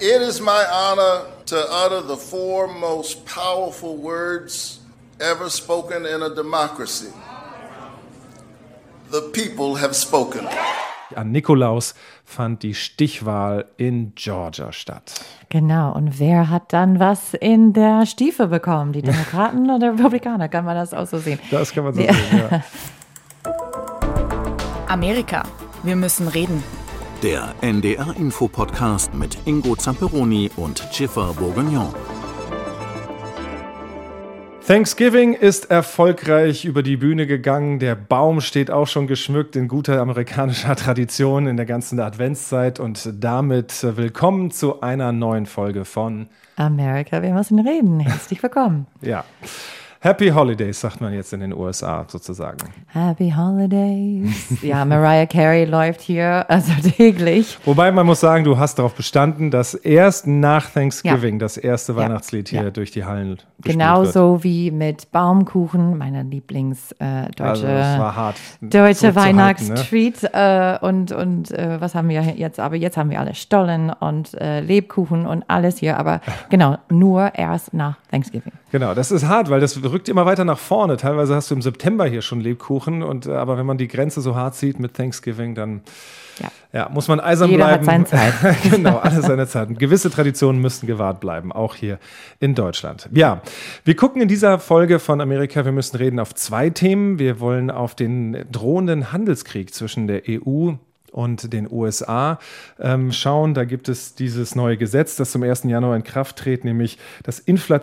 It is my honor to utter the four most powerful words ever spoken in a democracy. The people have spoken. An Nikolaus fand die Stichwahl in Georgia statt. Genau, und wer hat dann was in der Stiefel bekommen? Die Demokraten oder Republikaner? Kann man das auch so sehen? Das kann man so sehen, ja. Amerika, wir müssen reden. Der NDR-Info-Podcast mit Ingo Zamperoni und Schiffer Bourguignon. Thanksgiving ist erfolgreich über die Bühne gegangen. Der Baum steht auch schon geschmückt in guter amerikanischer Tradition in der ganzen Adventszeit. Und damit willkommen zu einer neuen Folge von Amerika, wir müssen reden. Herzlich willkommen. Ja. Happy Holidays, sagt man jetzt in den USA sozusagen. Happy Holidays. Ja, Mariah Carey läuft hier also täglich. Wobei man muss sagen, du hast darauf bestanden, dass erst nach Thanksgiving das erste Weihnachtslied hier durch die Hallen gespielt wird. Genauso wie mit Baumkuchen, meiner deutsche Weihnachtstreat. Und was haben wir jetzt? Aber jetzt haben wir alle Stollen und Lebkuchen und alles hier. Aber genau, nur erst nach Thanksgiving. Genau, das ist hart, weil das rückt immer weiter nach vorne. Teilweise hast du im September hier schon Lebkuchen, aber wenn man die Grenze so hart sieht mit Thanksgiving, dann muss man eisern bleiben. Jeder hat seine Zeit. Genau, alles seine Zeit. Und gewisse Traditionen müssen gewahrt bleiben, auch hier in Deutschland. Ja, wir gucken in dieser Folge von Amerika, wir müssen reden, auf zwei Themen. Wir wollen auf den drohenden Handelskrieg zwischen der EU und den USA schauen. Da gibt es dieses neue Gesetz, das zum 1. Januar in Kraft tritt, nämlich das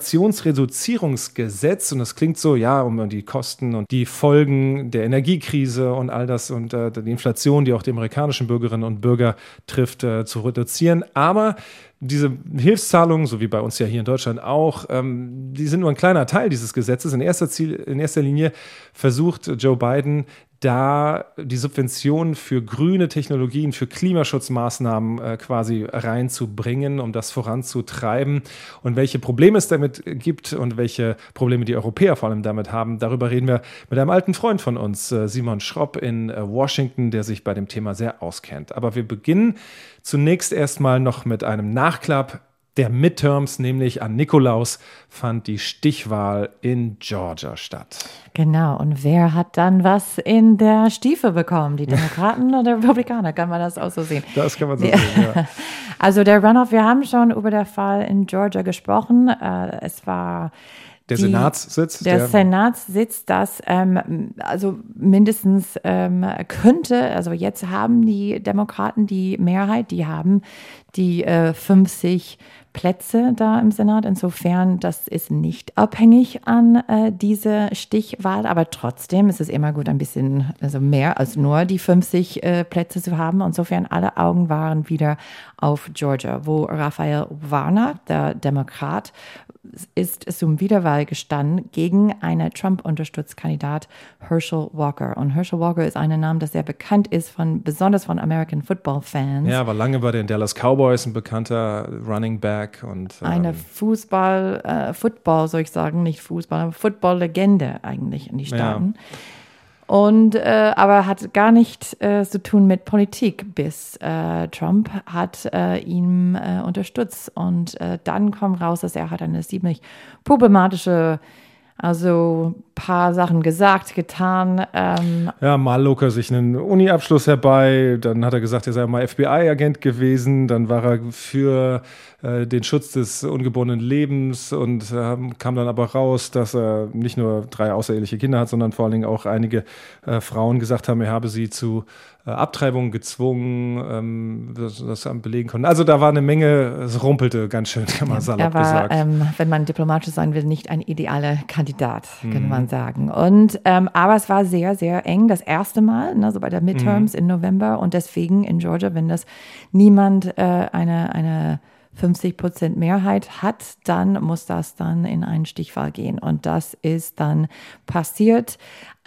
Inflationsreduzierungsgesetz. Und das klingt so, ja, um die Kosten und die Folgen der Energiekrise und all das und die Inflation, die auch die amerikanischen Bürgerinnen und Bürger trifft, zu reduzieren. Aber diese Hilfszahlungen, so wie bei uns ja hier in Deutschland auch, die sind nur ein kleiner Teil dieses Gesetzes. In erster Linie versucht Joe Biden, da die Subventionen für grüne Technologien, für Klimaschutzmaßnahmen quasi reinzubringen, um das voranzutreiben. Und welche Probleme es damit gibt und welche Probleme die Europäer vor allem damit haben, darüber reden wir mit einem alten Freund von uns, Simon Schropp in Washington, der sich bei dem Thema sehr auskennt. Aber wir beginnen zunächst erstmal noch mit einem Nachklapp der Midterms, nämlich an Nikolaus fand die Stichwahl in Georgia statt. Genau, und wer hat dann was in der Stiefel bekommen? Die Demokraten oder Republikaner? Kann man das auch so sehen? Das kann man so sehen, ja. Also der Runoff, wir haben schon über den Fall in Georgia gesprochen. Es war der Senatssitz? Der Senatssitz, das also mindestens könnte, also jetzt haben die Demokraten die Mehrheit, die haben die 50 Plätze da im Senat. Insofern, das ist nicht abhängig an diese Stichwahl, aber trotzdem ist es immer gut, ein bisschen also mehr als nur die 50 Plätze zu haben. Insofern, alle Augen waren wieder auf Georgia, wo Raphael Warnock, der Demokrat, ist zum Wiederwahl gestanden gegen einen Trump-Unterstützkandidat Herschel Walker. Und Herschel Walker ist ein Name, der sehr bekannt ist, besonders von American Football-Fans. Ja, war lange bei den Dallas Cowboys ein bekannter Running Back. Und eine Football soll ich sagen, nicht Fußball, aber Football-Legende eigentlich in die Staaten. Ja. Und aber hat gar nichts zu tun mit Politik, bis Trump hat ihn unterstützt. Und dann kommt raus, dass er hat eine ziemlich problematische, also paar Sachen gesagt, getan. Mal log er sich einen Uni-Abschluss herbei, dann hat er gesagt, er sei mal FBI-Agent gewesen, dann war er für den Schutz des ungeborenen Lebens und kam dann aber raus, dass er nicht nur 3 außereheliche Kinder hat, sondern vor allen Dingen auch einige Frauen gesagt haben, er habe sie zu Abtreibung gezwungen, das belegen konnten. Also da war eine Menge, es rumpelte ganz schön, kann man salopp gesagt. Wenn man diplomatisch sein will, nicht ein idealer Kandidat, kann man sagen. Und aber es war sehr, sehr eng, das erste Mal, ne, so bei der Midterms im November und deswegen in Georgia, wenn das niemand eine 50% Mehrheit hat, dann muss das dann in einen Stichwahl gehen. Und das ist dann passiert.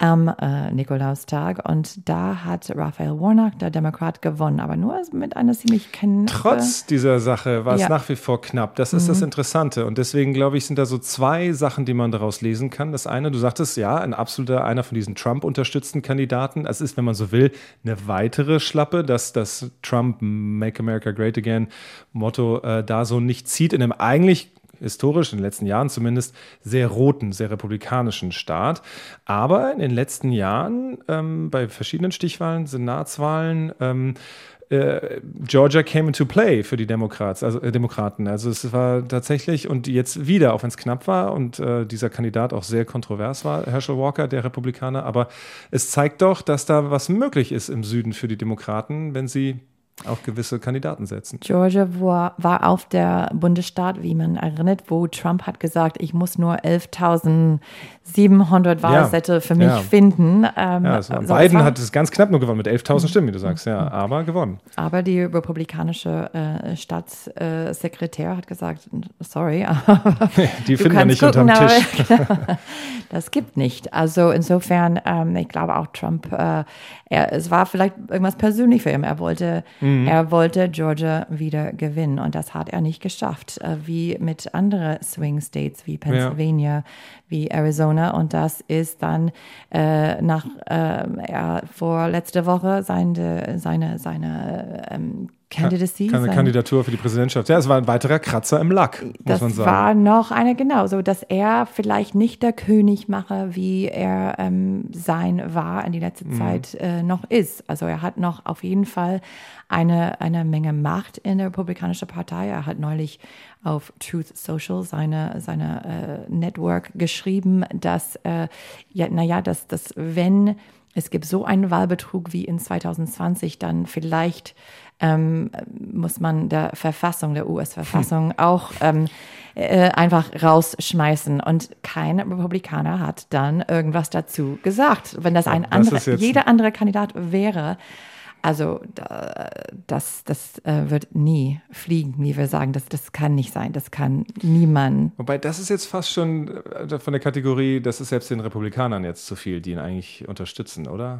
am Nikolaustag. Und da hat Raphael Warnock, der Demokrat, gewonnen, aber nur mit einer ziemlich knappen... Trotz dieser Sache war es Ja. nach wie vor knapp. Das ist das Interessante. Und deswegen, glaube ich, sind da so zwei Sachen, die man daraus lesen kann. Das eine, du sagtest, ja, einer von diesen Trump-unterstützten Kandidaten. Es ist, wenn man so will, eine weitere Schlappe, dass das Trump Make America Great Again Motto da so nicht zieht in einem eigentlich historisch, in den letzten Jahren zumindest, sehr roten, sehr republikanischen Staat. Aber in den letzten Jahren bei verschiedenen Stichwahlen, Senatswahlen, Georgia came into play für die Demokraten. Also es war tatsächlich, und jetzt wieder, auch wenn es knapp war und dieser Kandidat auch sehr kontrovers war, Herschel Walker, der Republikaner, aber es zeigt doch, dass da was möglich ist im Süden für die Demokraten, wenn sie auf gewisse Kandidaten setzen. Georgia war auf der Bundesstaat, wie man erinnert, wo Trump hat gesagt, ich muss nur 11.700 Wahlsätze für mich finden. Biden hat es ganz knapp nur gewonnen mit 11.000 Stimmen, wie du sagst, aber gewonnen. Aber die republikanische Staatssekretär hat gesagt, sorry, aber die finden wir nicht unterm Tisch. Das gibt nicht. Also insofern, ich glaube auch Trump, es war vielleicht irgendwas persönlich für ihn. Er wollte Georgia wieder gewinnen und das hat er nicht geschafft, wie mit anderen Swing States wie Pennsylvania, wie Arizona, und das ist dann vor letzte Woche seine Candidacy. Keine Kandidatur für die Präsidentschaft. Ja, es war ein weiterer Kratzer im Lack, muss man sagen. Das war noch eine, genau, so dass er vielleicht nicht der König mache, wie er war in die letzte Zeit noch ist. Also er hat noch auf jeden Fall eine Menge Macht in der Republikanischen Partei. Er hat neulich auf Truth Social seine Network geschrieben, dass wenn es gibt so einen Wahlbetrug wie in 2020, dann vielleicht muss man der US-Verfassung auch einfach rausschmeißen. Und kein Republikaner hat dann irgendwas dazu gesagt. Wenn das jeder andere Kandidat wäre, also das wird nie fliegen, wie wir sagen. Das kann nicht sein. Das kann niemand. Wobei, das ist jetzt fast schon von der Kategorie, das ist selbst den Republikanern jetzt zu viel, die ihn eigentlich unterstützen, oder?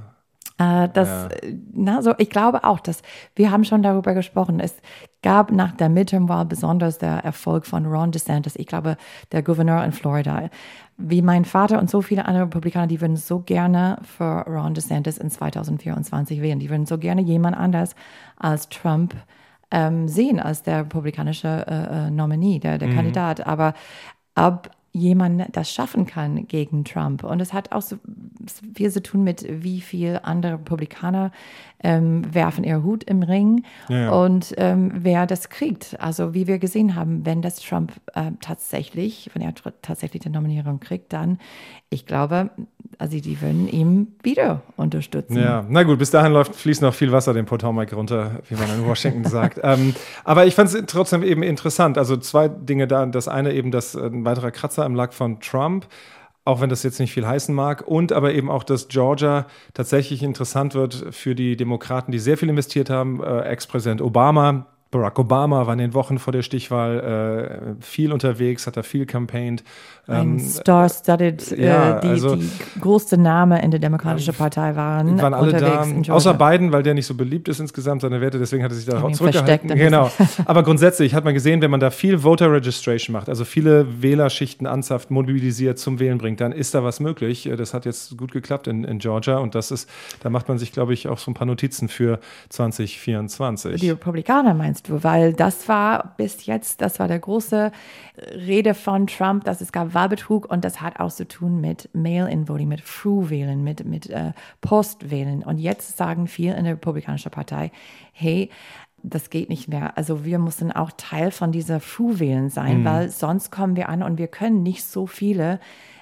Ich glaube auch, dass wir haben schon darüber gesprochen. Es gab nach der Midterm-Wahl besonders der Erfolg von Ron DeSantis. Ich glaube, der Gouverneur in Florida. Wie mein Vater und so viele andere Republikaner, die würden so gerne für Ron DeSantis in 2024 wählen. Die würden so gerne jemand anders als Trump sehen, als der republikanische Nominee, der Kandidat. Aber ob jemand das schaffen kann gegen Trump. Und es hat auch so viel zu tun mit, wie viel andere Republikaner werfen ihr Hut im Ring und wer das kriegt. Also wie wir gesehen haben, wenn das Trump tatsächlich die Nominierung kriegt, dann, ich glaube, also die würden ihm wieder unterstützen. Ja, na gut, bis dahin fließt noch viel Wasser den Potomac runter, wie man in Washington sagt. Aber ich fand es trotzdem eben interessant. Also zwei Dinge da. Das eine eben, dass ein weiterer Kratzer im Lack von Trump, auch wenn das jetzt nicht viel heißen mag, und aber eben auch, dass Georgia tatsächlich interessant wird für die Demokraten, die sehr viel investiert haben. Ex-Präsident Barack Obama war in den Wochen vor der Stichwahl viel unterwegs, hat da viel campaigned. Ein Star-Studded, die größte Name in der Demokratischen Partei waren alle da, in Georgia. außer Biden, weil der nicht so beliebt ist insgesamt, seine Werte, deswegen hat er sich da auch zurückgehalten. Genau. Aber grundsätzlich hat man gesehen, wenn man da viel Voter Registration macht, also viele Wählerschichten anzapft, mobilisiert, zum Wählen bringt, dann ist da was möglich. Das hat jetzt gut geklappt in Georgia und da macht man sich, glaube ich, auch so ein paar Notizen für 2024. Die Republikaner meinst du, weil das war bis jetzt, das war der große Rede von Trump, dass es gab Wahlbetrug und das hat auch zu tun mit Mail-in-Voting, mit Frühwählen, mit Postwählen. Und jetzt sagen viele in der Republikanischen Partei, hey, das geht nicht mehr. Also wir müssen auch Teil von dieser Frühwählen sein, weil sonst kommen wir an und wir können nicht so viele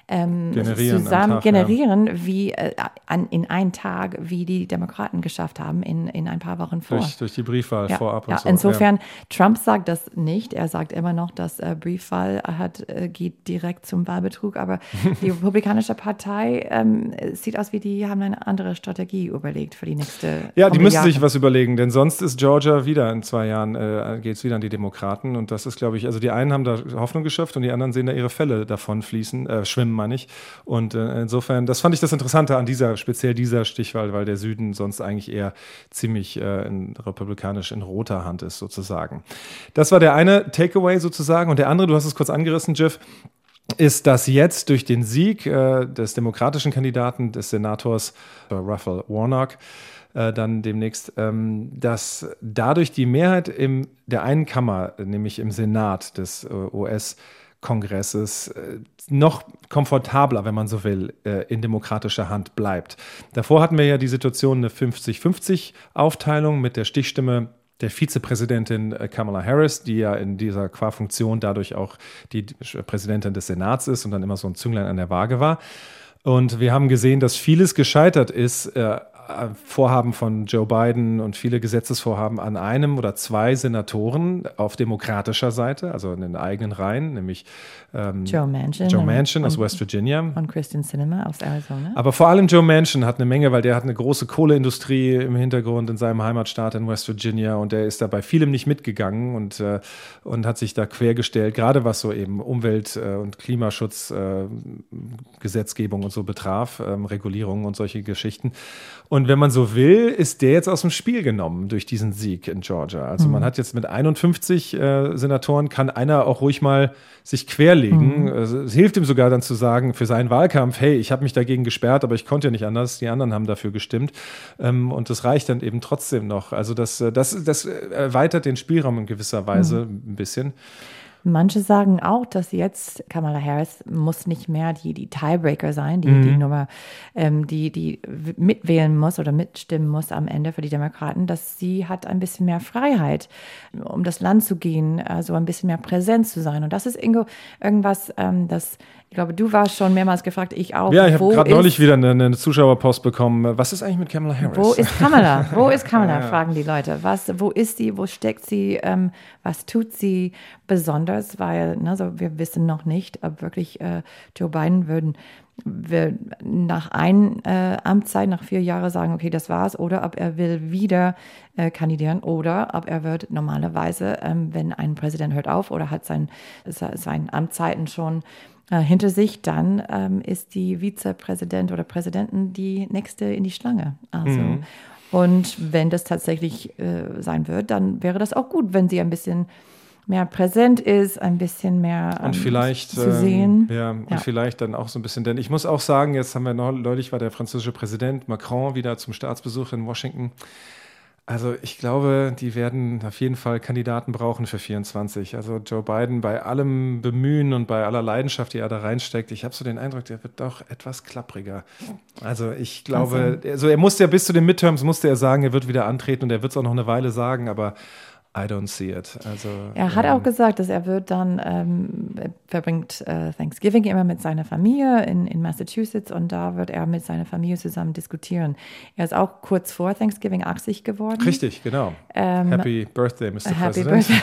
generieren, wie in einem Tag, wie die Demokraten geschafft haben in ein paar Wochen vor. Durch die Briefwahl vorab und so. Insofern, Trump sagt das nicht. Er sagt immer noch, dass Briefwahl geht direkt zum Wahlbetrug. Aber die Republikanische Partei sieht aus, wie die haben eine andere Strategie überlegt für die nächste Ja, die müssen sich was überlegen, denn sonst ist Georgia wieder in 2 Jahren, geht es wieder an die Demokraten. Und das ist, glaube ich, also die einen haben da Hoffnung geschöpft und die anderen sehen da ihre Fälle davon schwimmen, meine ich. Und insofern, das fand ich das Interessante an speziell dieser Stichwahl, weil der Süden sonst eigentlich eher ziemlich republikanisch in roter Hand ist, sozusagen. Das war der eine Takeaway sozusagen. Und der andere, du hast es kurz angerissen, Jeff, ist, dass jetzt durch den Sieg des demokratischen Kandidaten, des Senators Raphael Warnock, dann demnächst, dass dadurch die Mehrheit in der einen Kammer, nämlich im Senat des US-Kongresses, noch komfortabler, wenn man so will, in demokratischer Hand bleibt. Davor hatten wir ja die Situation, eine 50-50-Aufteilung mit der Stichstimme der Vizepräsidentin Kamala Harris, die ja in dieser Qua-Funktion dadurch auch die Präsidentin des Senats ist und dann immer so ein Zünglein an der Waage war. Und wir haben gesehen, dass vieles gescheitert ist, Vorhaben von Joe Biden und viele Gesetzesvorhaben an einem oder zwei Senatoren auf demokratischer Seite, also in den eigenen Reihen, nämlich Joe Manchin aus West Virginia. Und Kyrsten Sinema aus Arizona. Aber vor allem Joe Manchin hat eine Menge, weil der hat eine große Kohleindustrie im Hintergrund in seinem Heimatstaat in West Virginia und der ist da bei vielem nicht mitgegangen und hat sich da quergestellt, gerade was so eben Umwelt- und Klimaschutz, Gesetzgebung und so betraf, Regulierungen und solche Geschichten. Und wenn man so will, ist der jetzt aus dem Spiel genommen durch diesen Sieg in Georgia. Also man hat jetzt mit 51 Senatoren, kann einer auch ruhig mal sich querlegen. Es hilft ihm sogar dann zu sagen, für seinen Wahlkampf, hey, ich habe mich dagegen gesperrt, aber ich konnte ja nicht anders. Die anderen haben dafür gestimmt. Und das reicht dann eben trotzdem noch. Also das erweitert den Spielraum in gewisser Weise ein bisschen. Manche sagen auch, dass jetzt Kamala Harris muss nicht mehr die Tiebreaker sein, die Nummer, die mitwählen muss oder mitstimmen muss am Ende für die Demokraten, dass sie hat ein bisschen mehr Freiheit, um das Land zu gehen, also ein bisschen mehr präsent zu sein. Und das ist irgendwas, das ich glaube, du warst schon mehrmals gefragt, ich auch. Ja, ich habe gerade neulich wieder eine Zuschauerpost bekommen. Was ist eigentlich mit Kamala Harris? Wo ist Kamala? Wo ist Kamala, fragen die Leute. Wo ist sie? Wo steckt sie? Was tut sie besonders? Weil wir wissen noch nicht, ob wirklich Joe Biden wir nach einer Amtszeit, nach 4 Jahren sagen, okay, das war's, oder ob er will wieder kandidieren oder ob er wird normalerweise, wenn ein Präsident hört auf oder hat seine Amtszeiten schon hinter sich, dann ist die Vizepräsident oder Präsidentin die nächste in die Schlange. Also, und wenn das tatsächlich sein wird, dann wäre das auch gut, wenn sie ein bisschen mehr präsent ist, ein bisschen mehr und vielleicht, zu sehen. Vielleicht dann auch so ein bisschen, denn ich muss auch sagen, jetzt haben wir neulich war der französische Präsident Macron wieder zum Staatsbesuch in Washington. Also ich glaube, die werden auf jeden Fall Kandidaten brauchen für 24. Also Joe Biden bei allem Bemühen und bei aller Leidenschaft, die er da reinsteckt, ich habe so den Eindruck, der wird doch etwas klappriger. Also ich glaube, er musste ja bis zu den Midterms, musste er sagen, er wird wieder antreten und er wird es auch noch eine Weile sagen, aber I don't see it. Also, er hat auch gesagt, dass er wird dann, verbringt Thanksgiving immer mit seiner Familie in Massachusetts und da wird er mit seiner Familie zusammen diskutieren. Er ist auch kurz vor Thanksgiving 80 geworden. Richtig, genau. Happy Birthday, Mr. Happy President.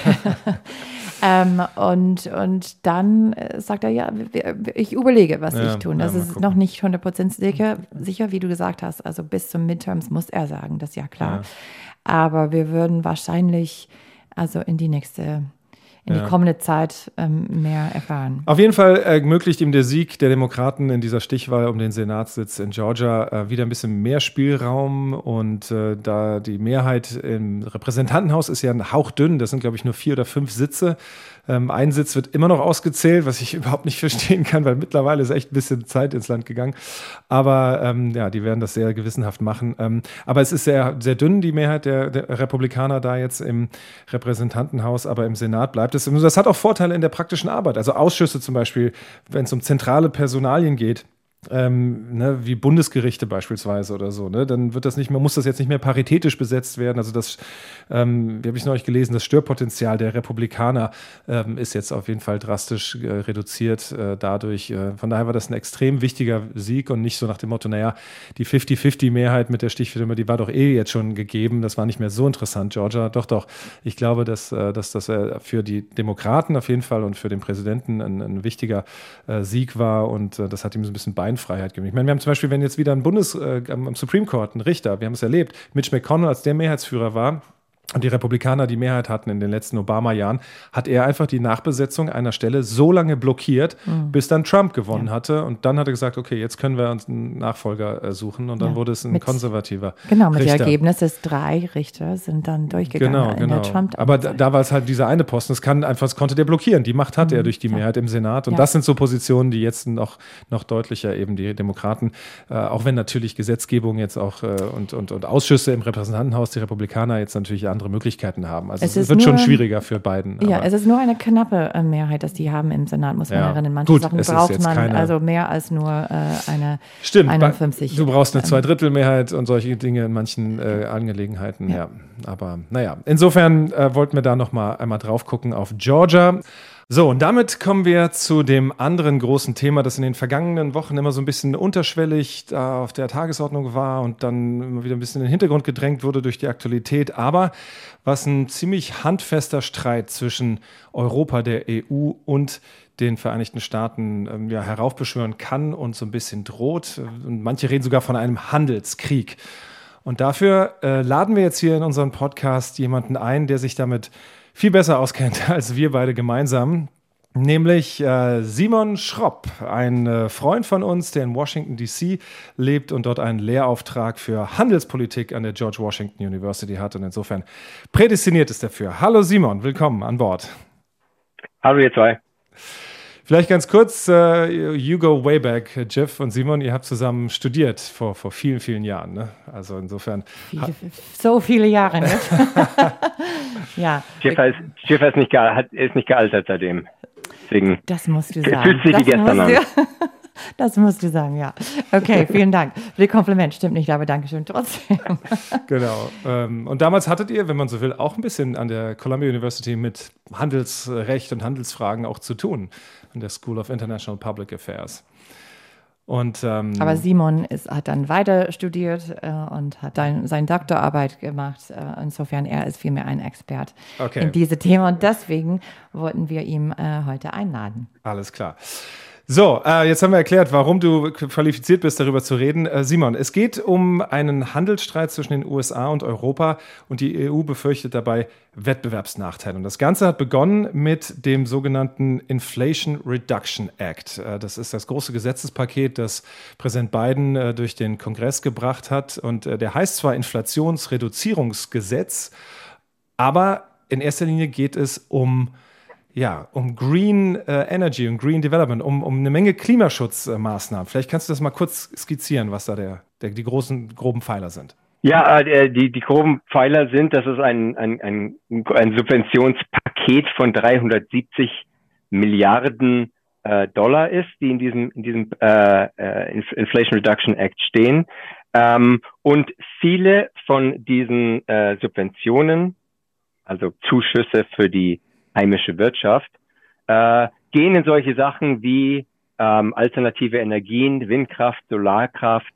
Birthday. Und dann sagt er, ja, ich überlege, was ich tun. Das ist noch nicht 100% sicher, wie du gesagt hast. Also bis zum Midterms muss er sagen, das ist ja klar. Ja. Aber wir würden wahrscheinlich also in die kommende Zeit mehr erfahren. Auf jeden Fall ermöglicht ihm der Sieg der Demokraten in dieser Stichwahl um den Senatssitz in Georgia wieder ein bisschen mehr Spielraum und da die Mehrheit im Repräsentantenhaus ist ja ein hauchdünn, das sind glaube ich nur 4 oder 5 Sitze. Ein Sitz wird immer noch ausgezählt, was ich überhaupt nicht verstehen kann, weil mittlerweile ist echt ein bisschen Zeit ins Land gegangen. Aber die werden das sehr gewissenhaft machen. Aber es ist sehr, sehr dünn, die Mehrheit der Republikaner da jetzt im Repräsentantenhaus, aber im Senat bleibt es. Das hat auch Vorteile in der praktischen Arbeit. Also Ausschüsse zum Beispiel, wenn es um zentrale Personalien geht, wie Bundesgerichte beispielsweise oder so, dann wird das muss das jetzt nicht mehr paritätisch besetzt werden. Also das, wie habe ich neulich gelesen, das Störpotenzial der Republikaner ist jetzt auf jeden Fall drastisch reduziert dadurch. Von daher war das ein extrem wichtiger Sieg und nicht so nach dem Motto, die 50-50-Mehrheit mit der Stichstimme, die war doch jetzt schon gegeben. Das war nicht mehr so interessant, Georgia. Doch. Ich glaube, dass das für die Demokraten auf jeden Fall und für den Präsidenten ein wichtiger Sieg war und das hat ihm so ein bisschen Beinfreiheit gegeben. Ich meine, wir haben zum Beispiel, wenn jetzt wieder am Supreme Court ein Richter, wir haben es erlebt, Mitch McConnell, als der Mehrheitsführer war, und die Republikaner die Mehrheit hatten in den letzten Obama-Jahren, hat er einfach die Nachbesetzung einer Stelle so lange blockiert, bis dann Trump gewonnen hatte. Und dann hat er gesagt, okay, jetzt können wir uns einen Nachfolger suchen. Und dann wurde es ein konservativer Genau, mit dem Richter. Ergebnis ist 3 Richter sind dann durchgegangen in der Trump. Aber da war es halt dieser eine Posten, das konnte der blockieren. Die Macht hat er durch die Mehrheit im Senat. Und das sind so Positionen, die jetzt noch deutlicher eben die Demokraten, auch wenn natürlich Gesetzgebung jetzt auch und Ausschüsse im Repräsentantenhaus, die Republikaner jetzt natürlich andere Möglichkeiten haben. Also es wird schon schwieriger für Biden. Ja, es ist nur eine knappe Mehrheit, dass die haben im Senat, muss man erinnern. Manche Sachen braucht man also mehr als nur eine 51. Du brauchst eine Zweidrittelmehrheit und solche Dinge in manchen Angelegenheiten. Ja. Aber naja, insofern wollten wir da noch mal einmal drauf gucken auf Georgia. So, und damit kommen wir zu dem anderen großen Thema, das in den vergangenen Wochen immer so ein bisschen unterschwellig da auf der Tagesordnung war und dann immer wieder ein bisschen in den Hintergrund gedrängt wurde durch die Aktualität, aber was ein ziemlich handfester Streit zwischen Europa, der EU und den Vereinigten Staaten heraufbeschwören kann und so ein bisschen droht. Und manche reden sogar von einem Handelskrieg. Und dafür laden wir jetzt hier in unseren Podcast jemanden ein, der sich damit viel besser auskennt als wir beide gemeinsam, nämlich Simon Schropp, ein Freund von uns, der in Washington, D.C. lebt und dort einen Lehrauftrag für Handelspolitik an der George Washington University hat und insofern prädestiniert ist dafür. Hallo Simon, willkommen an Bord. Hallo ihr zwei. Vielleicht ganz kurz, you go way back, Jeff und Simon, ihr habt zusammen studiert vor vielen, vielen Jahren. Ne? Also insofern. So viele Jahre, ne? Ja. Jeff ist nicht gealtert seitdem. Deswegen das musst du sagen. Fühlt sich wie gestern an. Das musst du sagen, ja. Okay, vielen Dank. Für die Kompliment, stimmt nicht, aber Dankeschön trotzdem. Genau. Und damals hattet ihr, wenn man so will, auch ein bisschen an der Columbia University mit Handelsrecht und Handelsfragen auch zu tun, an der School of International Public Affairs. Und, aber Simon hat dann weiter studiert und hat seine Doktorarbeit gemacht. Insofern, er ist vielmehr ein Expert in diese Themen. Und deswegen wollten wir ihn heute einladen. Alles klar. So, jetzt haben wir erklärt, warum du qualifiziert bist, darüber zu reden. Simon, es geht um einen Handelsstreit zwischen den USA und Europa und die EU befürchtet dabei Wettbewerbsnachteile. Und das Ganze hat begonnen mit dem sogenannten Inflation Reduction Act. Das ist das große Gesetzespaket, das Präsident Biden durch den Kongress gebracht hat. Und der heißt zwar Inflationsreduzierungsgesetz, aber in erster Linie geht es um Green Energy und Green Development, um eine Menge Klimaschutzmaßnahmen. Vielleicht kannst du das mal kurz skizzieren, was da die groben Pfeiler sind. Ja, die groben Pfeiler sind, dass es ein Subventionspaket von 370 Milliarden Dollar ist, die in diesem Inflation Reduction Act stehen. Und viele von diesen Subventionen, also Zuschüsse für die heimische Wirtschaft, gehen in solche Sachen wie alternative Energien, Windkraft, Solarkraft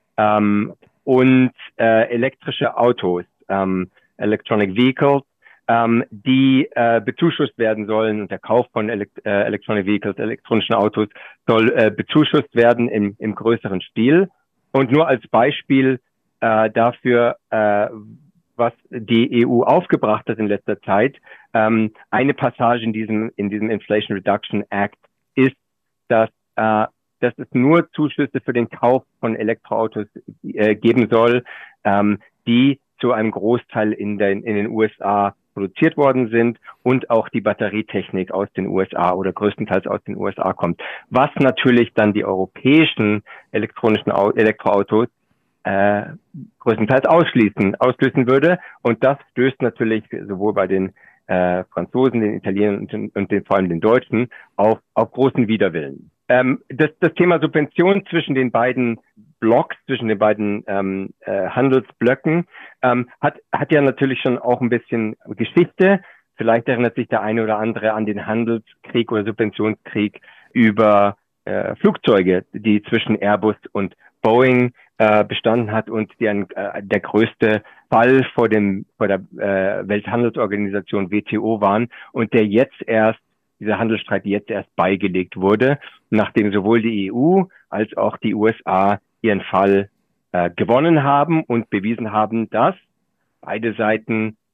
und elektrische Autos, Electronic Vehicles, die bezuschusst werden sollen. Und der Kauf von Electronic Vehicles, elektronischen Autos, soll bezuschusst werden im größeren Stil. Und nur als Beispiel dafür, was die EU aufgebracht hat in letzter Zeit. Eine Passage in diesem Inflation Reduction Act ist, dass es nur Zuschüsse für den Kauf von Elektroautos geben soll, die zu einem Großteil in den USA produziert worden sind und auch die Batterietechnik aus den USA oder größtenteils aus den USA kommt. Was natürlich dann die europäischen Elektroautos größtenteils ausschließen würde. Und das stößt natürlich sowohl bei den Franzosen, den Italienern und vor allem den Deutschen auf großen Widerwillen. Das Thema Subvention zwischen den beiden Blocks, zwischen den beiden Handelsblöcken, hat ja natürlich schon auch ein bisschen Geschichte. Vielleicht erinnert sich der eine oder andere an den Handelskrieg oder Subventionskrieg über Flugzeuge, die zwischen Airbus und Boeing bestanden hat und die der größte Fall vor der Welthandelsorganisation WTO waren und dieser Handelsstreit jetzt erst beigelegt wurde, nachdem sowohl die EU als auch die USA ihren Fall gewonnen haben und bewiesen haben, dass beide Seiten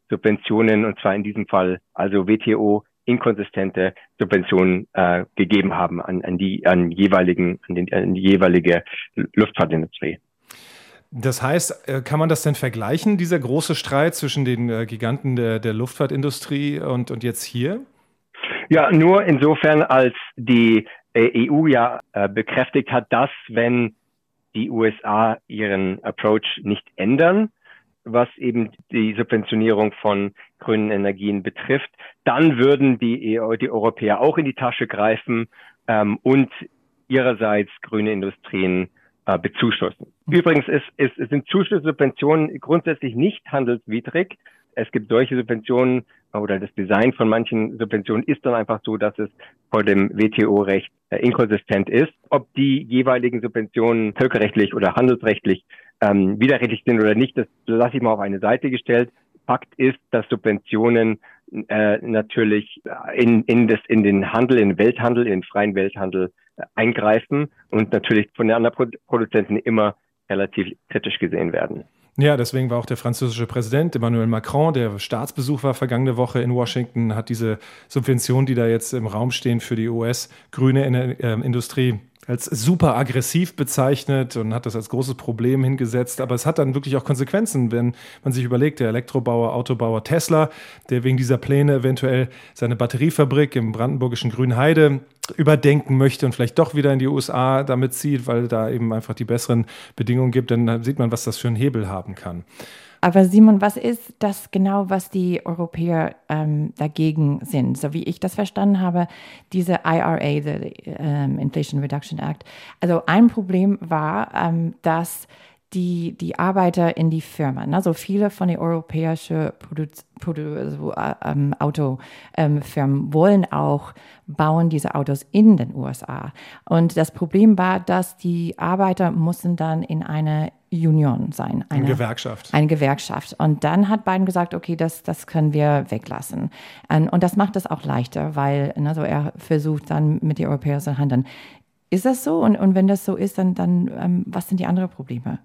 Subventionen, und zwar in diesem Fall also WTO inkonsistente Subventionen gegeben haben an die jeweilige Luftfahrtindustrie. Das heißt, kann man das denn vergleichen, dieser große Streit zwischen den Giganten der Luftfahrtindustrie und jetzt hier? Ja, nur insofern, als die EU ja bekräftigt hat, dass, wenn die USA ihren Approach nicht ändern, was eben die Subventionierung von grünen Energien betrifft, dann würden die Europäer auch in die Tasche greifen und ihrerseits grüne Industrien bezuschussen. Übrigens sind Zuschusssubventionen grundsätzlich nicht handelswidrig. Es gibt solche Subventionen, oder das Design von manchen Subventionen ist dann einfach so, dass es vor dem WTO-Recht inkonsistent ist. Ob die jeweiligen Subventionen völkerrechtlich oder handelsrechtlich widerrechtlich sind oder nicht, das lasse ich mal auf eine Seite gestellt. Fakt ist, dass Subventionen natürlich in den Handel, in den Welthandel, in den freien Welthandel eingreifen und natürlich von den anderen Produzenten immer relativ kritisch gesehen werden. Ja, deswegen war auch der französische Präsident Emmanuel Macron, der Staatsbesuch war vergangene Woche in Washington, hat diese Subventionen, die da jetzt im Raum stehen für die US-grüne Industrie, als super aggressiv bezeichnet und hat das als großes Problem hingesetzt. Aber es hat dann wirklich auch Konsequenzen, wenn man sich überlegt, der Elektrobauer, Autobauer Tesla, der wegen dieser Pläne eventuell seine Batteriefabrik im brandenburgischen Grünheide überdenken möchte und vielleicht doch wieder in die USA damit zieht, weil da eben einfach die besseren Bedingungen gibt, dann sieht man, was das für einen Hebel haben kann. Aber Simon, was ist das genau, was die Europäer dagegen sind? So wie ich das verstanden habe, diese IRA, the Inflation Reduction Act, also ein Problem war, dass die Arbeiter in die Firmen, also viele von den europäischen Autofirmen wollen auch bauen diese Autos in den USA. Und das Problem war, dass die Arbeiter mussten dann in eine Union sein. Eine Gewerkschaft. Eine Gewerkschaft. Und dann hat Biden gesagt, okay, das können wir weglassen. Und das macht es auch leichter, weil also er versucht dann mit den Europäern zu handeln. Ist das so? Und wenn das so ist, dann was sind die anderen Probleme?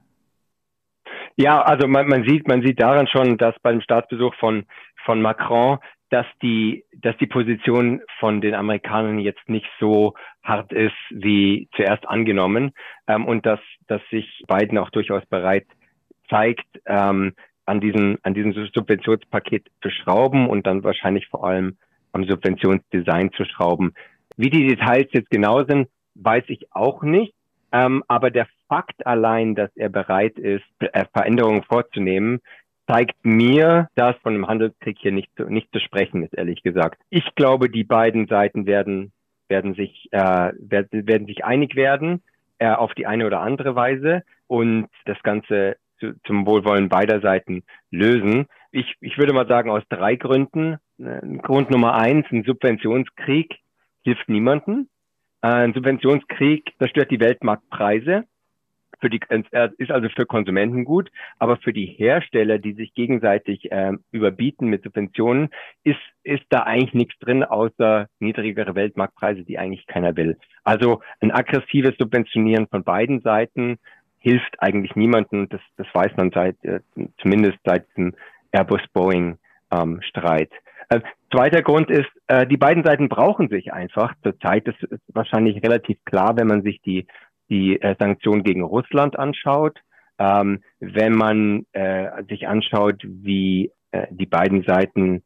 Ja, also man sieht daran schon, dass beim Staatsbesuch von Macron, dass die Position von den Amerikanern jetzt nicht so hart ist wie zuerst angenommen, und dass sich Biden auch durchaus bereit zeigt, an diesem Subventionspaket zu schrauben und dann wahrscheinlich vor allem am Subventionsdesign zu schrauben. Wie die Details jetzt genau sind, weiß ich auch nicht. Aber der Fakt allein, dass er bereit ist, Veränderungen vorzunehmen, zeigt mir, dass von einem Handelskrieg hier nicht zu sprechen ist, ehrlich gesagt. Ich glaube, die beiden Seiten werden sich einig werden, auf die eine oder andere Weise, und das Ganze zum Wohlwollen beider Seiten lösen. Ich würde mal sagen, aus 3 Gründen. Grund Nummer 1, ein Subventionskrieg hilft niemandem. Ein Subventionskrieg zerstört die Weltmarktpreise. Ist also für Konsumenten gut, aber für die Hersteller, die sich gegenseitig überbieten mit Subventionen, ist da eigentlich nichts drin, außer niedrigere Weltmarktpreise, die eigentlich keiner will. Also ein aggressives Subventionieren von beiden Seiten hilft eigentlich niemandem. Das weiß man zumindest seit dem Airbus-Boeing-Streit. Zweiter Grund ist, die beiden Seiten brauchen sich einfach zurzeit. Das ist wahrscheinlich relativ klar, wenn man sich die Sanktionen gegen Russland anschaut. Wenn man sich anschaut, wie die beiden Seiten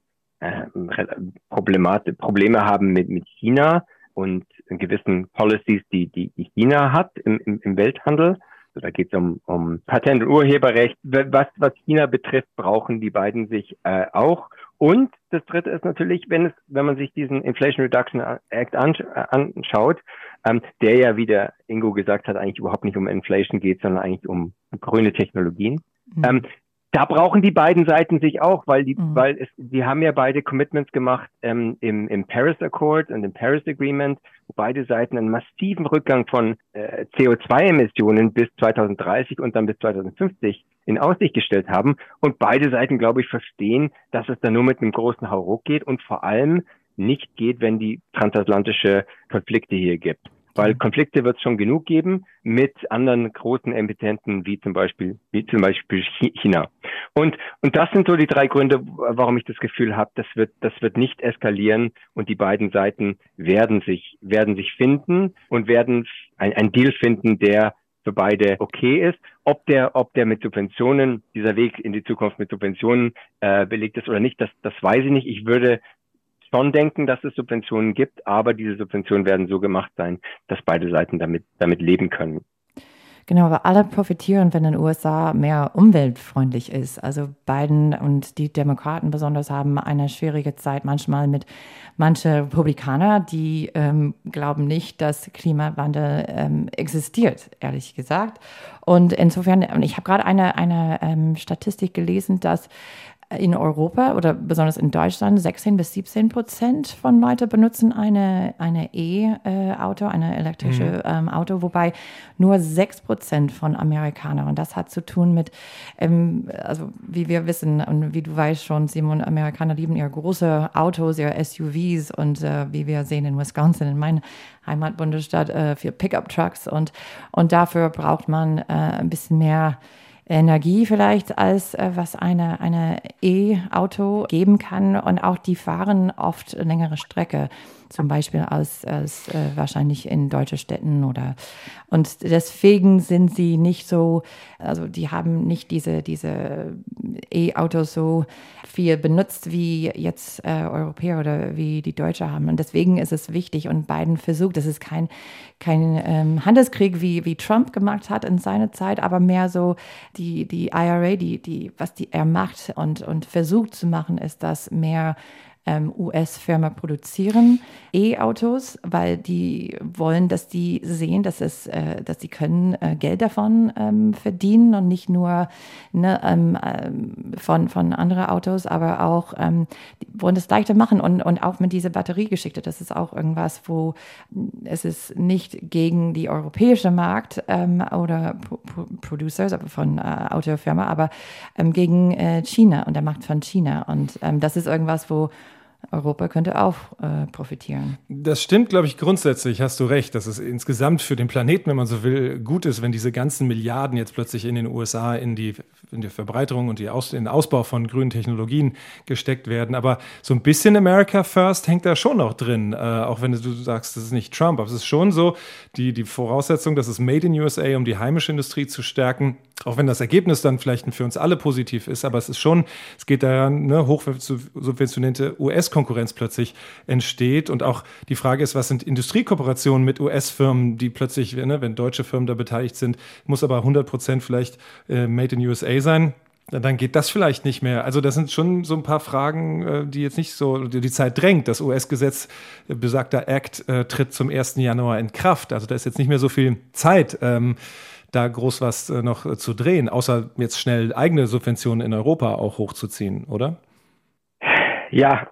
Probleme haben mit China und gewissen Policies, die China hat im Welthandel. Also da geht es um Patent- und Urheberrecht. Was China betrifft, brauchen die beiden sich auch. Und das Dritte ist natürlich, wenn man sich diesen Inflation Reduction Act anschaut, der ja, wie der Ingo gesagt hat, eigentlich überhaupt nicht um Inflation geht, sondern eigentlich um grüne Technologien. Mhm. Da brauchen die beiden Seiten sich auch, weil die haben ja beide Commitments gemacht im Paris Accord und im Paris Agreement, wo beide Seiten einen massiven Rückgang von CO2-Emissionen bis 2030 und dann bis 2050 in Aussicht gestellt haben. Und beide Seiten, glaube ich, verstehen, dass es da nur mit einem großen Hauruck geht und vor allem nicht geht, wenn die transatlantische Konflikte hier gibt. weil Konflikte wird es schon genug geben mit anderen großen Emittenten wie zum Beispiel China. Und das sind so die 3 Gründe, warum ich das Gefühl habe, das wird nicht eskalieren und die beiden Seiten werden sich finden und werden ein Deal finden, der für beide okay ist. Ob der mit Subventionen, dieser Weg in die Zukunft mit Subventionen belegt ist oder nicht, das weiß ich nicht. Ich würde schon denken, dass es Subventionen gibt, aber diese Subventionen werden so gemacht sein, dass beide Seiten damit leben können. Genau, aber alle profitieren, wenn in den USA mehr umweltfreundlich ist. Also Biden und die Demokraten besonders haben eine schwierige Zeit manchmal mit manchen Republikanern, die glauben nicht, dass Klimawandel existiert, ehrlich gesagt. Und insofern, und ich habe gerade eine Statistik gelesen, dass in Europa oder besonders in Deutschland 16-17% von Leuten benutzen eine E-Auto, eine elektrische Auto, wobei nur 6% von Amerikanern. Und das hat zu tun mit, also wie wir wissen und wie du weißt schon, Simon, Amerikaner lieben ihre große Autos, ihre SUVs und wie wir sehen in Wisconsin, in meinem Heimatbundesstaat, für Pickup-Trucks und dafür braucht man ein bisschen mehr Energie vielleicht, als was eine E-Auto geben kann. Und auch die fahren oft längere Strecke, zum Beispiel als wahrscheinlich in deutschen Städten oder. Und deswegen sind sie nicht so, also die haben nicht diese E-Autos so viel benutzt, wie jetzt Europäer oder wie die Deutschen haben. Und deswegen ist es wichtig und Biden versucht, das ist kein Handelskrieg, wie Trump gemacht hat in seiner Zeit, aber mehr so die IRA, was er macht und versucht zu machen, ist, dass mehr US-Firmen produzieren E-Autos, weil die wollen, dass die sehen, dass die können Geld davon verdienen und nicht nur von anderen Autos, aber auch die wollen das leichter machen und auch mit dieser Batteriegeschichte. Das ist auch irgendwas, wo es ist nicht gegen die europäische Markt oder Producers von Autofirma, aber gegen China und der Markt von China. Und das ist irgendwas, wo Europa könnte auch profitieren. Das stimmt, glaube ich, grundsätzlich, hast du recht, dass es insgesamt für den Planeten, wenn man so will, gut ist, wenn diese ganzen Milliarden jetzt plötzlich in den USA in die Verbreiterung und in den Ausbau von grünen Technologien gesteckt werden. Aber so ein bisschen America First hängt da schon noch drin, auch wenn du sagst, das ist nicht Trump, aber es ist schon so, die Voraussetzung, dass es Made in USA, um die heimische Industrie zu stärken, auch wenn das Ergebnis dann vielleicht für uns alle positiv ist, aber es geht da hoch subventionierte US-Konkurrenz plötzlich entsteht. Und auch die Frage ist, was sind Industriekooperationen mit US-Firmen, die plötzlich, wenn deutsche Firmen da beteiligt sind, muss aber 100% vielleicht Made in USA sein. Dann geht das vielleicht nicht mehr. Also das sind schon so ein paar Fragen, die jetzt nicht so die Zeit drängt. Das US-Gesetz, besagter Act, tritt zum 1. Januar in Kraft. Also da ist jetzt nicht mehr so viel Zeit, da groß was noch zu drehen, außer jetzt schnell eigene Subventionen in Europa auch hochzuziehen, oder? Ja,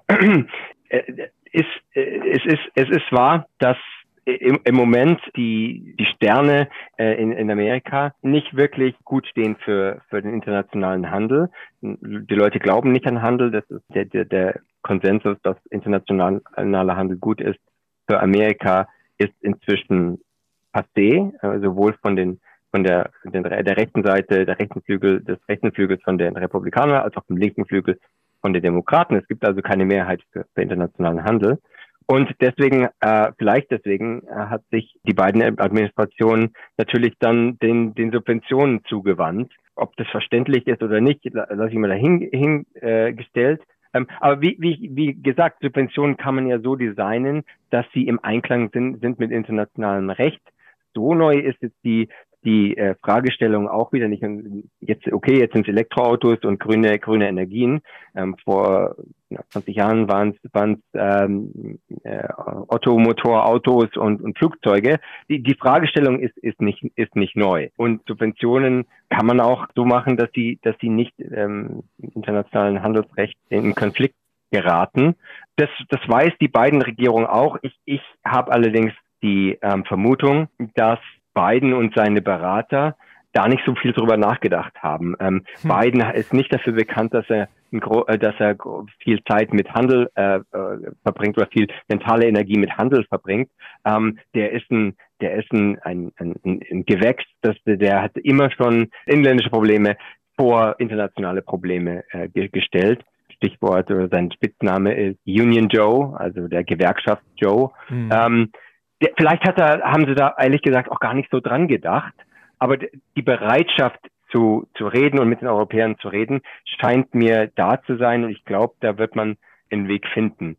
es ist wahr, dass im Moment die Sterne in Amerika nicht wirklich gut stehen für den internationalen Handel. Die Leute glauben nicht an Handel. Das ist der Konsensus, dass internationaler Handel gut ist für Amerika, ist inzwischen passé, sowohl von der rechten Seite, des rechten Flügels von den Republikanern, als auch dem linken Flügel von den Demokraten. Es gibt also keine Mehrheit für internationalen Handel. Und vielleicht deswegen hat sich die beiden Administrationen natürlich dann den Subventionen zugewandt. Ob das verständlich ist oder nicht, lasse ich mal dahingestellt. Aber wie gesagt, Subventionen kann man ja so designen, dass sie im Einklang sind mit internationalem Recht. So neu ist jetzt die Fragestellung auch wieder nicht. Jetzt sind es Elektroautos und grüne Energien. Vor 20 Jahren waren es Ottomotorautos und Flugzeuge. Die Fragestellung ist nicht neu. Und Subventionen kann man auch so machen, dass sie nicht internationalen Handelsrecht in Konflikt geraten. Das weiß die beiden Regierungen auch. Ich habe allerdings die Vermutung, dass Biden und seine Berater da nicht so viel drüber nachgedacht haben. Biden ist nicht dafür bekannt, dass er viel Zeit mit Handel verbringt oder viel mentale Energie mit Handel verbringt. Der der ist ein Gewächs, der hat immer schon inländische Probleme vor internationale Probleme gestellt. Stichwort oder sein Spitzname ist Union Joe, also der Gewerkschafts-Joe. Vielleicht haben sie da ehrlich gesagt auch gar nicht so dran gedacht, aber die Bereitschaft zu reden und mit den Europäern zu reden, scheint mir da zu sein und ich glaube, da wird man einen Weg finden.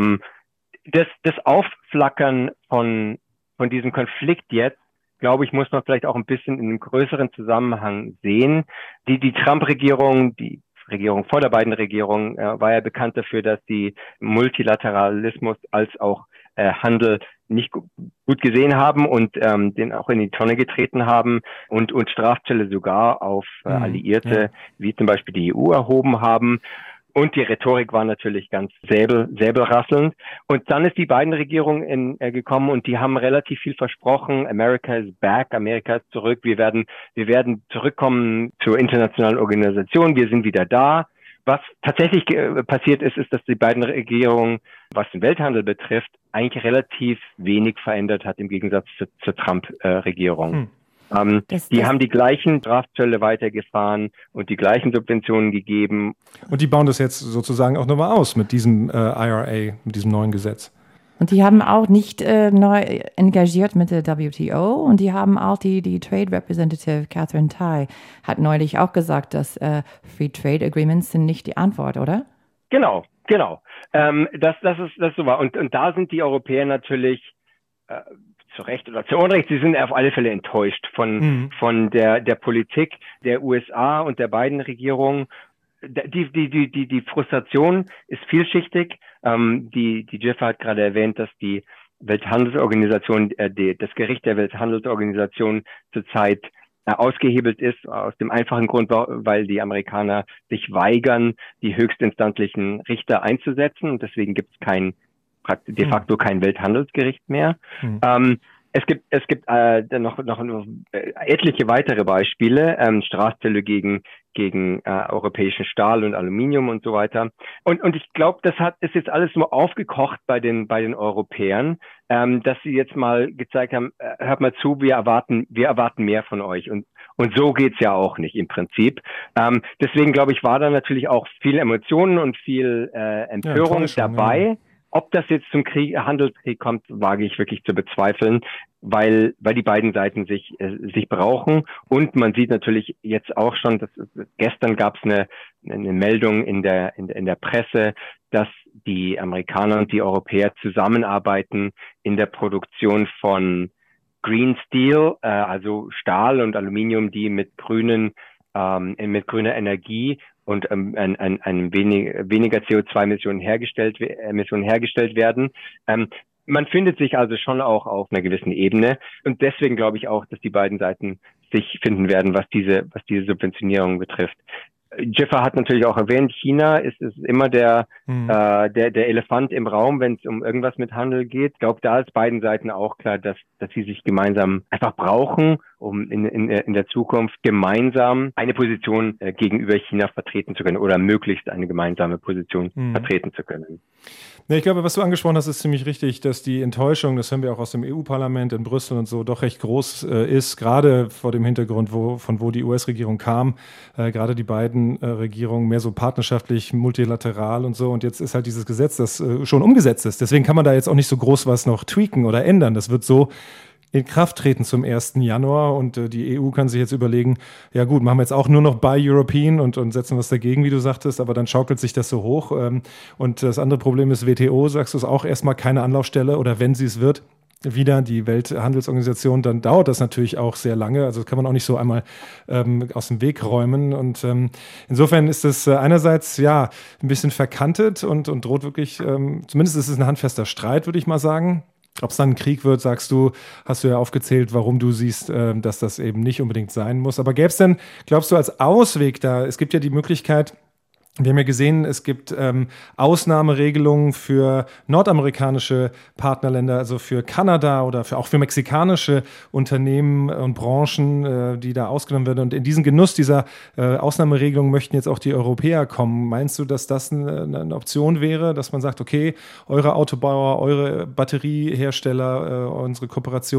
Das Aufflackern von diesem Konflikt jetzt, glaube ich, muss man vielleicht auch ein bisschen in einem größeren Zusammenhang sehen. Die Trump-Regierung, die Regierung vor der Biden-Regierung, war ja bekannt dafür, dass die Multilateralismus als auch Handel nicht gut gesehen haben und den auch in die Tonne getreten haben und Strafzölle sogar auf Alliierte, wie zum Beispiel die EU, erhoben haben. Und die Rhetorik war natürlich ganz säbelrasselnd. Und dann ist die Biden-Regierung gekommen und die haben relativ viel versprochen. America is back, Amerika ist zurück. Wir werden zurückkommen zur internationalen Organisation. Wir sind wieder da. Was tatsächlich passiert ist, dass die Biden-Regierung, was den Welthandel betrifft, eigentlich relativ wenig verändert hat im Gegensatz zur Trump-Regierung. Die haben die gleichen Strafzölle weitergefahren und die gleichen Subventionen gegeben. Und die bauen das jetzt sozusagen auch nochmal aus mit diesem IRA, mit diesem neuen Gesetz. Und die haben auch nicht neu engagiert mit der WTO und die haben auch die Trade Representative Catherine Tai hat neulich auch gesagt, dass Free Trade Agreements sind nicht die Antwort, oder? Genau. Das ist so wahr. Und da sind die Europäer natürlich zu Recht oder zu Unrecht, sie sind auf alle Fälle enttäuscht von der Politik der USA und der Biden-Regierung. Die Frustration ist vielschichtig. Die Jiffer hat gerade erwähnt, dass die Welthandelsorganisation, das Gericht der Welthandelsorganisation zurzeit ausgehebelt ist, aus dem einfachen Grund, weil die Amerikaner sich weigern, die höchstinstanzlichen Richter einzusetzen. Und deswegen gibt es de facto kein Welthandelsgericht mehr. Es gibt noch etliche weitere Beispiele, Strafzölle gegen europäischen Stahl und Aluminium und so weiter. Und ich glaube, ist jetzt alles nur aufgekocht bei den Europäern, dass sie jetzt mal gezeigt haben, hört mal zu, wir erwarten mehr von euch. Und so geht's ja auch nicht im Prinzip. Deswegen glaube ich, war da natürlich auch viel Emotionen und viel Empörung dabei. Ja. Ob das jetzt zum Handelskrieg kommt, wage ich wirklich zu bezweifeln, weil die beiden Seiten sich brauchen. Und man sieht natürlich jetzt auch schon, gestern gab es eine Meldung in der Presse, dass die Amerikaner und die Europäer zusammenarbeiten in der Produktion von Green Steel, also Stahl und Aluminium, die mit grüner Energie und einem weniger CO2-Emissionen hergestellt werden. Man findet sich also schon auch auf einer gewissen Ebene. Und deswegen glaube ich auch, dass die beiden Seiten sich finden werden, was diese Subventionierung betrifft. Jiffer hat natürlich auch erwähnt, China ist immer der Elefant im Raum, wenn es um irgendwas mit Handel geht. Ich glaube, da ist beiden Seiten auch klar, dass sie sich gemeinsam einfach brauchen, um in der Zukunft gemeinsam eine Position gegenüber China vertreten zu können oder möglichst eine gemeinsame Position vertreten zu können. Ja, ich glaube, was du angesprochen hast, ist ziemlich richtig, dass die Enttäuschung, das hören wir auch aus dem EU-Parlament in Brüssel und so, doch recht groß ist, gerade vor dem Hintergrund, von wo die US-Regierung kam, gerade die beiden Regierungen mehr so partnerschaftlich, multilateral und so. Und jetzt ist halt dieses Gesetz, das schon umgesetzt ist. Deswegen kann man da jetzt auch nicht so groß was noch tweaken oder ändern. Das wird so in Kraft treten zum 1. Januar und die EU kann sich jetzt überlegen, ja gut, machen wir jetzt auch nur noch Buy European und setzen was dagegen, wie du sagtest, aber dann schaukelt sich das so hoch. Und das andere Problem ist WTO, sagst du, ist auch erstmal keine Anlaufstelle oder wenn sie es wird, wieder die Welthandelsorganisation, dann dauert das natürlich auch sehr lange. Also das kann man auch nicht so einmal aus dem Weg räumen. Und insofern ist es einerseits ja ein bisschen verkantet und droht wirklich, zumindest ist es ein handfester Streit, würde ich mal sagen. Ob es dann ein Krieg wird, sagst du, hast du ja aufgezählt, warum du siehst, dass das eben nicht unbedingt sein muss. Aber gäbe es denn, glaubst du, als Ausweg da, es gibt ja die Möglichkeit, wir haben ja gesehen, es gibt Ausnahmeregelungen für nordamerikanische Partnerländer, also für Kanada oder auch für mexikanische Unternehmen und Branchen, die da ausgenommen werden. Und in diesen Genuss dieser Ausnahmeregelungen möchten jetzt auch die Europäer kommen. Meinst du, dass das eine Option wäre, dass man sagt, okay, eure Autobauer, eure Batteriehersteller, unsere Kooperationen,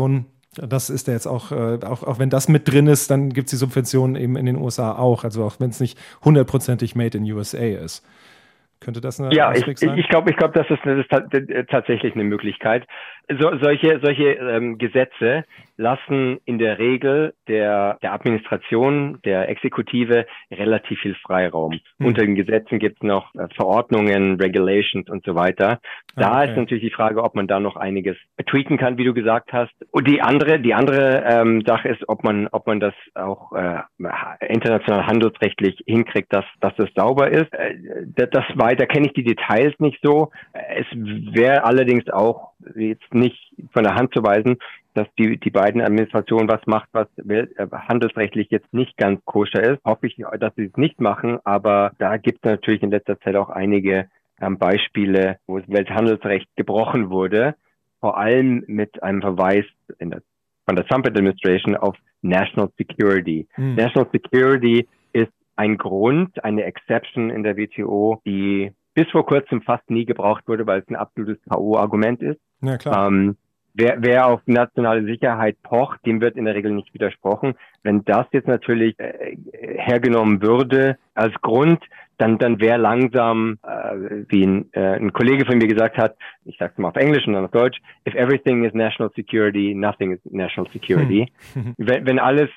Das ist ja jetzt auch wenn das mit drin ist, dann gibt es die Subventionen eben in den USA auch, also auch wenn es nicht 100%ig made in USA ist. Könnte das eine Ausweg sein? Ich glaube, das ist tatsächlich eine Möglichkeit. Solche Gesetze lassen in der Regel der Administration, der Exekutive relativ viel Freiraum. Unter den Gesetzen gibt es noch Verordnungen, Regulations und so weiter. Da ist natürlich die Frage, ob man da noch einiges tweaken kann, wie du gesagt hast. Und die andere Sache ist, ob man das auch international handelsrechtlich hinkriegt, dass das sauber ist. Da kenne ich die Details nicht so. Es wäre allerdings auch jetzt nicht von der Hand zu weisen, dass die beiden Administrationen was macht, was handelsrechtlich jetzt nicht ganz koscher ist. Hoffe ich, dass sie es nicht machen, aber da gibt es natürlich in letzter Zeit auch einige Beispiele, wo das Welthandelsrecht gebrochen wurde, vor allem mit einem Verweis von der Trump Administration auf National Security. National Security ist ein Grund, eine Exception in der WTO, die bis vor kurzem fast nie gebraucht wurde, weil es ein absolutes K.O.-Argument ist. Ja, klar. Wer auf nationale Sicherheit pocht, dem wird in der Regel nicht widersprochen. Wenn das jetzt natürlich hergenommen würde als Grund, dann wäre langsam, wie ein Kollege von mir gesagt hat, ich sage es mal auf Englisch und dann auf Deutsch, if everything is national security, nothing is national security. Wenn alles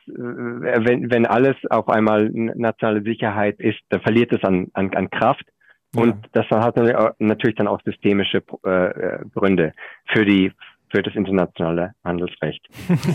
auf einmal nationale Sicherheit ist, dann verliert es an Kraft. Und das hat natürlich dann auch systemische Gründe für das internationale Handelsrecht.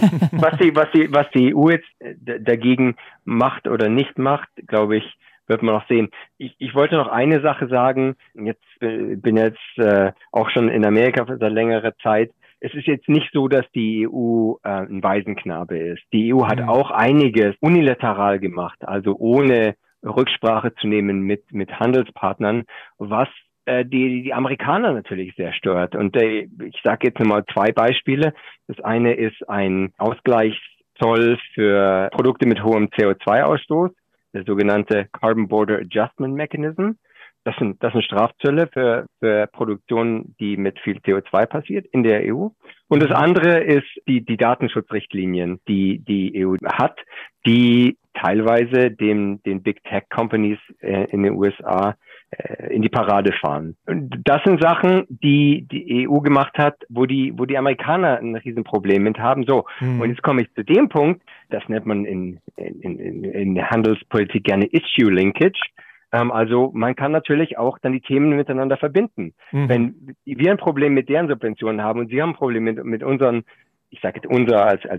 Was die EU jetzt dagegen macht oder nicht macht, glaube ich, wird man noch sehen. Ich wollte noch eine Sache sagen. Bin jetzt auch schon in Amerika seit längerer Zeit. Es ist jetzt nicht so, dass die EU ein Waisenknabe ist. Die EU hat auch einiges unilateral gemacht, also ohne Rücksprache zu nehmen mit Handelspartnern, was die Amerikaner natürlich sehr stört. Und ich sage jetzt nochmal 2 Beispiele. Das eine ist ein Ausgleichszoll für Produkte mit hohem CO2-Ausstoß, der sogenannte Carbon Border Adjustment Mechanism. Das sind Strafzölle für Produktion, die mit viel CO2 passiert in der EU. Und das andere ist die Datenschutzrichtlinien, die EU hat, die teilweise den Big Tech Companies in den USA in die Parade fahren. Und das sind Sachen, die EU gemacht hat, wo die Amerikaner ein Riesenproblem mit haben. So. Und jetzt komme ich zu dem Punkt, das nennt man in der Handelspolitik gerne Issue Linkage. Also man kann natürlich auch dann die Themen miteinander verbinden. Wenn wir ein Problem mit deren Subventionen haben und sie haben ein Problem mit unseren, ich sage jetzt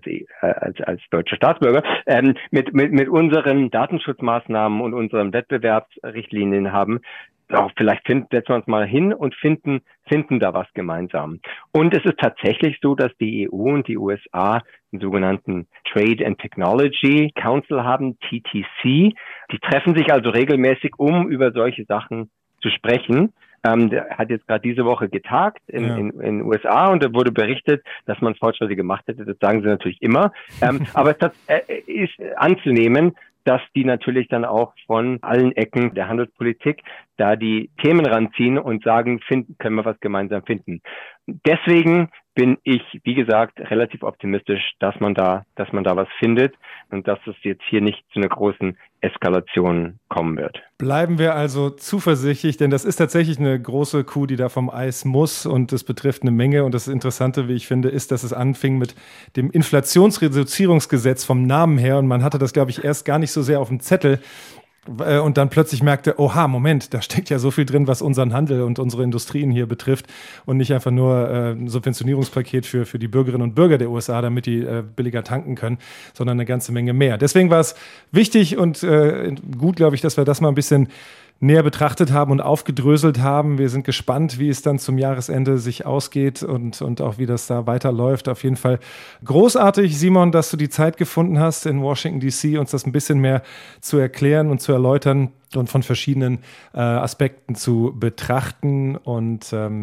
als deutscher Staatsbürger, mit unseren Datenschutzmaßnahmen und unseren Wettbewerbsrichtlinien haben, auch vielleicht setzen wir uns mal hin und finden da was gemeinsam. Und es ist tatsächlich so, dass die EU und die USA einen sogenannten Trade and Technology Council haben, TTC. Die treffen sich also regelmäßig, um über solche Sachen zu sprechen. Der hat jetzt gerade diese Woche getagt in den USA und da wurde berichtet, dass man Fortschritte gemacht hätte. Das sagen sie natürlich immer. Aber es ist anzunehmen, dass die natürlich dann auch von allen Ecken der Handelspolitik da die Themen ranziehen und sagen, können wir was gemeinsam finden. Deswegen bin ich, wie gesagt, relativ optimistisch, dass man da was findet und dass es jetzt hier nicht zu einer großen Eskalation kommen wird. Bleiben wir also zuversichtlich, denn das ist tatsächlich eine große Kuh, die da vom Eis muss und das betrifft eine Menge. Und das Interessante, wie ich finde, ist, dass es anfing mit dem Inflationsreduzierungsgesetz vom Namen her und man hatte das, glaube ich, erst gar nicht so sehr auf dem Zettel. Und dann plötzlich merkte, oha, Moment, da steckt ja so viel drin, was unseren Handel und unsere Industrien hier betrifft und nicht einfach nur ein Subventionierungspaket für die Bürgerinnen und Bürger der USA, damit die billiger tanken können, sondern eine ganze Menge mehr. Deswegen war es wichtig und gut, glaube ich, dass wir das mal ein bisschen näher betrachtet haben und aufgedröselt haben. Wir sind gespannt, wie es dann zum Jahresende sich ausgeht und auch wie das da weiterläuft. Auf jeden Fall großartig, Simon, dass du die Zeit gefunden hast, in Washington DC uns das ein bisschen mehr zu erklären und zu erläutern und von verschiedenen Aspekten zu betrachten. Und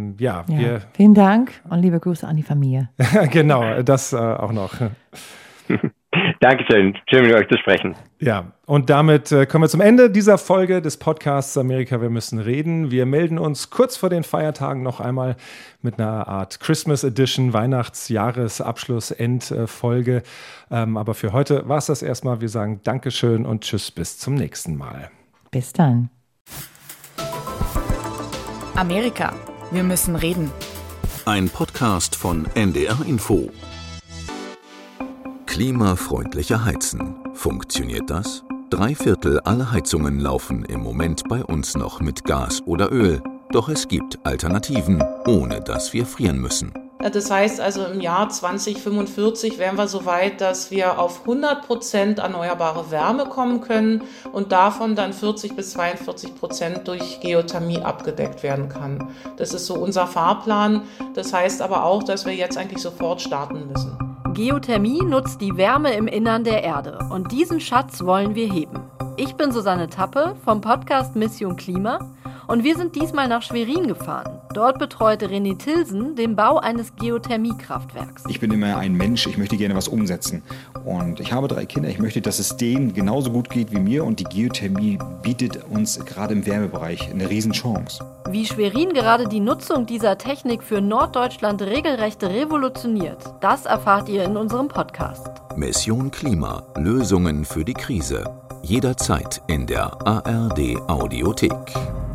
vielen Dank und liebe Grüße an die Familie. Genau, das auch noch. Dankeschön. Schön mit euch zu sprechen. Ja, und damit kommen wir zum Ende dieser Folge des Podcasts Amerika, wir müssen reden. Wir melden uns kurz vor den Feiertagen noch einmal mit einer Art Christmas Edition, Weihnachtsjahresabschluss, Endfolge. Aber für heute war es das erstmal. Wir sagen Dankeschön und tschüss, bis zum nächsten Mal. Bis dann. Amerika, wir müssen reden. Ein Podcast von NDR Info. Klimafreundlicher Heizen. Funktioniert das? 3/4 aller Heizungen laufen im Moment bei uns noch mit Gas oder Öl. Doch es gibt Alternativen, ohne dass wir frieren müssen. Das heißt also, im Jahr 2045 wären wir so weit, dass wir auf 100% erneuerbare Wärme kommen können und davon dann 40-42% durch Geothermie abgedeckt werden kann. Das ist so unser Fahrplan. Das heißt aber auch, dass wir jetzt eigentlich sofort starten müssen. Geothermie nutzt die Wärme im Innern der Erde und diesen Schatz wollen wir heben. Ich bin Susanne Tappe vom Podcast Mission Klima und wir sind diesmal nach Schwerin gefahren. Dort betreute René Tilsen den Bau eines Geothermiekraftwerks. Ich bin immer ein Mensch, ich möchte gerne was umsetzen. Und ich habe 3 Kinder, ich möchte, dass es denen genauso gut geht wie mir. Und die Geothermie bietet uns gerade im Wärmebereich eine Riesenchance. Wie Schwerin gerade die Nutzung dieser Technik für Norddeutschland regelrecht revolutioniert, das erfahrt ihr in unserem Podcast. Mission Klima. Lösungen für die Krise. Jederzeit in der ARD Audiothek.